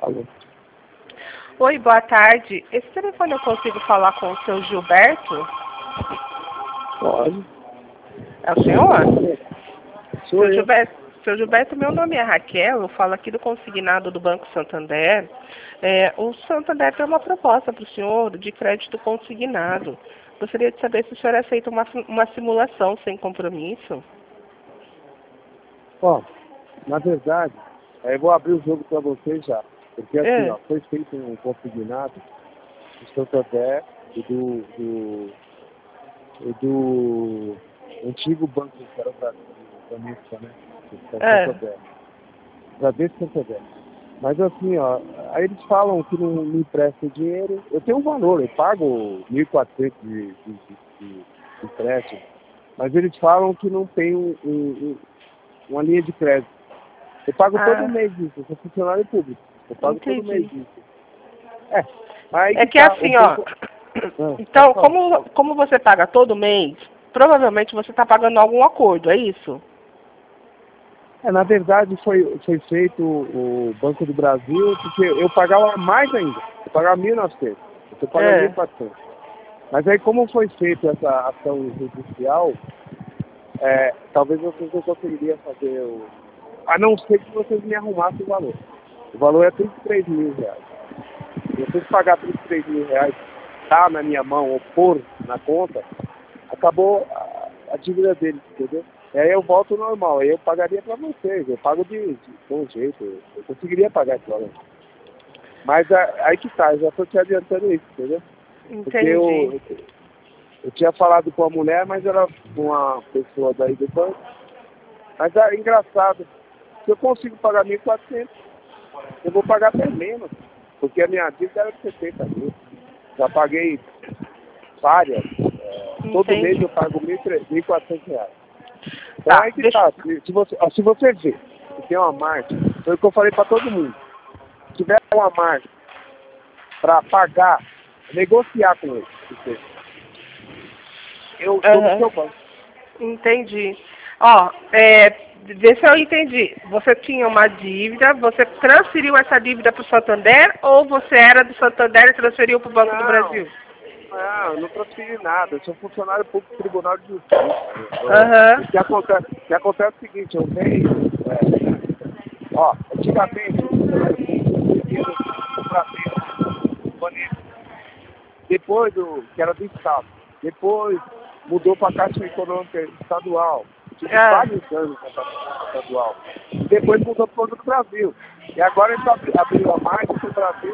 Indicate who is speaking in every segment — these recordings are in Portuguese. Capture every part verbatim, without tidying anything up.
Speaker 1: Paulo.
Speaker 2: Oi, boa tarde. Esse telefone eu consigo falar com o seu Gilberto?
Speaker 1: Pode.
Speaker 2: É o senhor?
Speaker 1: Sou
Speaker 2: Seu
Speaker 1: eu.
Speaker 2: Gilberto, seu Gilberto, meu nome é Raquel, eu falo aqui do consignado do Banco Santander. É, o Santander tem uma proposta para o senhor de crédito consignado. Gostaria de saber se o senhor aceita uma, uma simulação sem compromisso.
Speaker 1: Ó, na verdade, aí eu vou abrir o jogo para vocês já. Porque assim,
Speaker 2: É.
Speaker 1: ó, foi feito um consignado do Santander e do, do, e do antigo banco que era o Brasil, o Bradesco, né? Que é o
Speaker 2: É.
Speaker 1: Santander. Bradesco e Santander. Mas assim, ó, aí eles falam que não me empresta dinheiro. Eu tenho um valor, eu pago mil e quatrocentos de, de, de, de, de empréstimo. Mas eles falam que não tem um, um, um, uma linha de crédito. Eu pago
Speaker 2: Ah,
Speaker 1: todo mês isso, eu sou funcionário público. Eu pago todo mês
Speaker 2: entendi.
Speaker 1: isso. É, aí
Speaker 2: É
Speaker 1: que
Speaker 2: que
Speaker 1: tá,
Speaker 2: assim,
Speaker 1: o
Speaker 2: ó.
Speaker 1: banco... Ah,
Speaker 2: Então,
Speaker 1: pode falar.
Speaker 2: como, como você paga todo mês, provavelmente você está pagando algum acordo, é isso?
Speaker 1: É, na verdade foi, foi feito o Banco do Brasil, porque eu pagava mais ainda. Eu pagava mil e novecentos. Eu estou pagando mil e
Speaker 2: É.
Speaker 1: quatrocentos. Mas aí como foi feita essa ação judicial, é, talvez vocês não conseguiriam fazer o... A não ser que vocês me arrumassem o valor. O valor é trinta e três mil reais. Se vocês pagar trinta e três mil reais, tá na minha mão ou pôr na conta, acabou a, a dívida deles, entendeu? E aí eu volto ao normal, aí eu pagaria para vocês, eu pago de, de bom jeito, eu, eu conseguiria pagar esse valor. Mas a, aí que tá, eu já estou te adiantando isso, entendeu? Porque
Speaker 2: Entendi.
Speaker 1: eu, eu, eu tinha falado com a mulher, mas era com uma pessoa daí do banco. Mas é engraçado, se eu consigo pagar mil e quatrocentos, eu vou pagar até menos, porque a minha dívida era de setenta mil. Já paguei várias, é, todo mês
Speaker 2: Entendi.
Speaker 1: eu pago mil e quatrocentos reais. Então
Speaker 2: Tá,
Speaker 1: aí que
Speaker 2: deixa...
Speaker 1: tá, se, se, você, ó, se você vê que tem uma margem, foi o que eu falei para todo mundo, se tiver uma margem para pagar, negociar com ele, porque eu estou no
Speaker 2: Uhum.
Speaker 1: seu banco.
Speaker 2: Entendi. Ó, é, vê se eu entendi. Você tinha uma dívida, você transferiu essa dívida para o Santander ou você era do Santander e transferiu para o Banco do
Speaker 1: Não,
Speaker 2: Brasil?
Speaker 1: não, eu não transferi nada, eu sou funcionário público do Tribunal de Justiça. Eu-
Speaker 2: Aham.
Speaker 1: o, que acontece, o que acontece é o seguinte, eu venho, é, ó, antigamente, o funcionário público eu comprar depois do, que era do Estado, depois mudou para a Caixa Econômica Estadual, tive
Speaker 2: Ah,
Speaker 1: vários anos na Caixa Estadual, e depois mudou para o Banco do Brasil. E agora eles abri- abriu a margem para o Brasil,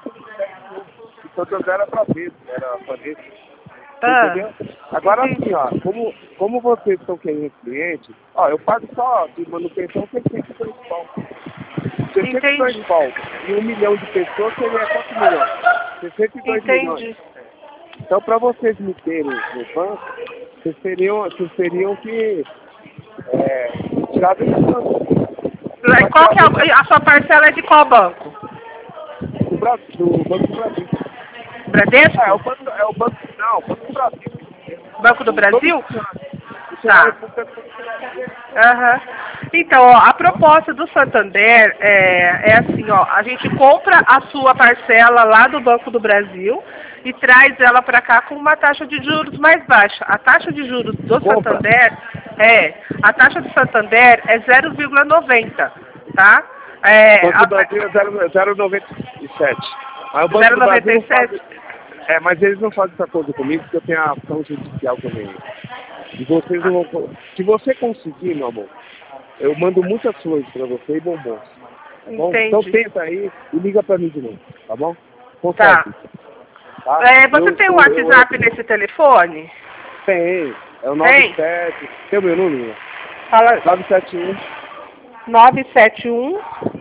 Speaker 1: e Santander era Bradesco, era Bradesco. Você
Speaker 2: ah,
Speaker 1: entendeu? Agora
Speaker 2: entendi.
Speaker 1: assim, ó, como, como vocês estão querendo cliente, ó, eu pago só de manutenção sessenta e dois pau. sessenta e dois
Speaker 2: Entendi.
Speaker 1: pau e um milhão de pessoas seria quantos milhões? sessenta e dois milhões.
Speaker 2: Entendi.
Speaker 1: Então, para vocês me terem no banco, vocês teriam, vocês teriam que é, tirar desse banco.
Speaker 2: E
Speaker 1: Pra
Speaker 2: qual
Speaker 1: tirar
Speaker 2: que é
Speaker 1: desse,
Speaker 2: a, a sua parcela é de qual banco?
Speaker 1: do, Brasil, do Banco do Brasil. É, é o
Speaker 2: Bradesco?
Speaker 1: banco, é o banco, não, o Banco do Brasil.
Speaker 2: Banco do
Speaker 1: O, todo
Speaker 2: Brasil?
Speaker 1: funcionário, funcionário
Speaker 2: Tá.
Speaker 1: público é do Banco do Brasil.
Speaker 2: Aham. Então, ó, a proposta do Santander é, é assim, ó, a gente compra a sua parcela lá do Banco do Brasil e traz ela para cá com uma taxa de juros mais baixa. A taxa de juros do
Speaker 1: Compra.
Speaker 2: Santander é, a taxa do Santander é zero vírgula noventa, tá?
Speaker 1: O
Speaker 2: É,
Speaker 1: Banco do
Speaker 2: a,
Speaker 1: Brasil é zero vírgula noventa e sete. Mas o Banco do Brasil não faz.
Speaker 2: zero vírgula noventa e sete?
Speaker 1: É, mas eles não fazem essa coisa comigo porque eu tenho a ação judicial também. E vocês não vão. Se você conseguir, meu amor, eu mando muitas flores pra você e bombons. Tá bom? Então
Speaker 2: Entendi.
Speaker 1: tenta aí e liga pra mim de novo, tá bom?
Speaker 2: Tá.
Speaker 1: Consegue. Tá?
Speaker 2: É, você
Speaker 1: Eu,
Speaker 2: tem um
Speaker 1: eu, eu,
Speaker 2: WhatsApp nesse telefone?
Speaker 1: tem. É o
Speaker 2: Tem?
Speaker 1: nove sete. Tem o meu número?
Speaker 2: Fala
Speaker 1: nove sete um,
Speaker 2: nove sete um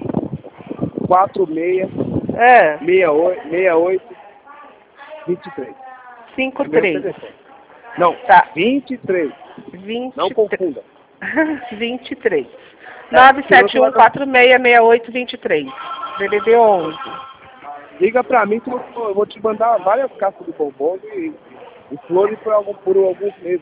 Speaker 1: quatro seis,
Speaker 2: é,
Speaker 1: seis oito, seis oito, vinte e três.
Speaker 2: cinco
Speaker 1: É meu
Speaker 2: três.
Speaker 1: telefone. Não,
Speaker 2: Tá.
Speaker 1: vinte e três. Não
Speaker 2: vinte e três.
Speaker 1: confunda.
Speaker 2: vinte e três.
Speaker 1: É,
Speaker 2: nove
Speaker 1: senão
Speaker 2: sete
Speaker 1: você
Speaker 2: um
Speaker 1: vai...
Speaker 2: quatro seis seis oito dois três. D D D onze.
Speaker 1: Liga pra mim que eu eu vou te mandar várias caixas de bombons e, e flores por, algum, por alguns meses.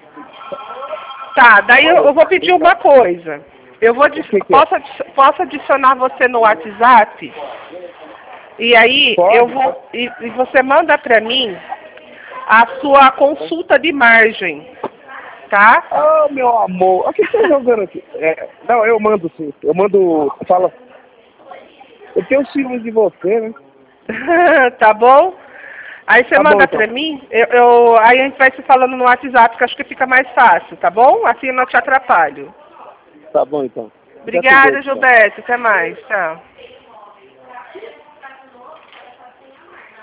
Speaker 2: Tá, daí eu, eu vou pedir uma coisa. Eu vou adi-
Speaker 1: O que que é?
Speaker 2: posso, adi- posso adicionar você no WhatsApp? E aí,
Speaker 1: Pode,
Speaker 2: eu vou.
Speaker 1: pode.
Speaker 2: E, e você manda para mim a sua consulta de margem, tá?
Speaker 1: Ah, meu amor. O que você tá jogando aqui? É, não, eu mando sim. Eu mando. Fala. Eu tenho ciúme de você, né?
Speaker 2: Tá bom? Aí você
Speaker 1: Tá bom
Speaker 2: manda
Speaker 1: então.
Speaker 2: pra mim, eu, eu- aí a gente vai se falando no WhatsApp, que acho que fica mais fácil, tá bom? Assim eu não te atrapalho.
Speaker 1: Tá bom então. Já te
Speaker 2: Obrigada,
Speaker 1: deixo, então.
Speaker 2: Gilberto. Até mais. Tchau.